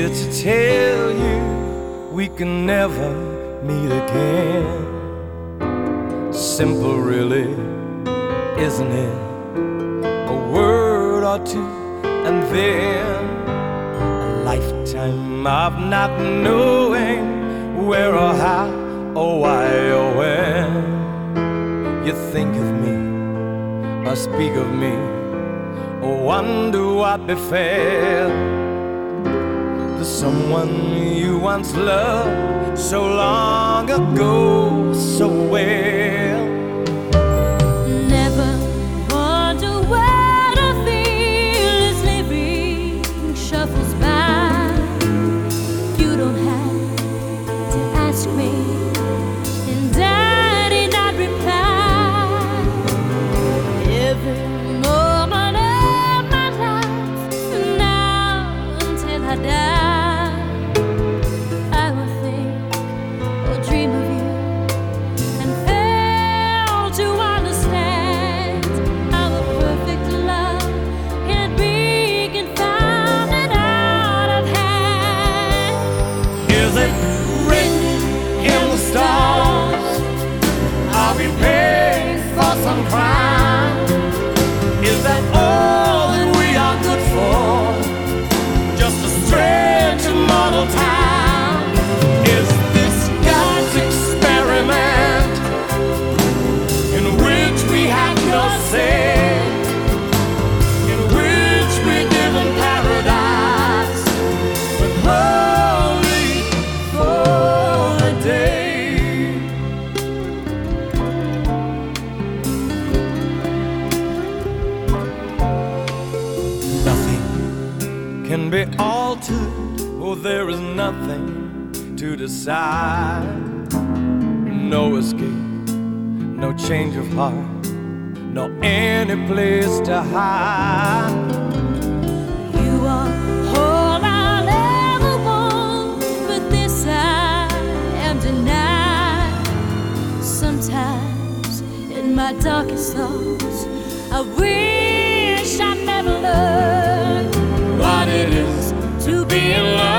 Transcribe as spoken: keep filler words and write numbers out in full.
here to tell you we can never meet again. Simple really, isn't it? A word or two and then a lifetime of not knowing where or how or why or when. You think of me or speak of me or wonder what befell the someone you once loved so long ago so well. Never wonder where the fearless living shuffles by. You don't have to ask me, and I did not reply. Every moment of my life, now until I die, I will think or dream of you and fail to understand how a perfect love can be confounded out of hand. Is it written in the stars? Are we paid for some crime? Is that all that we are good for? Just a stray to mortal time? Is this God's experiment in which we have no say, in which we live in paradise, but only for a day? Nothing can be altered, oh, there is nothing to decide. No escape, no change of heart, no any place to hide. You are all I'll ever want, but this I am denied. Sometimes in my darkest thoughts, I wish I never learned what it is to be in love.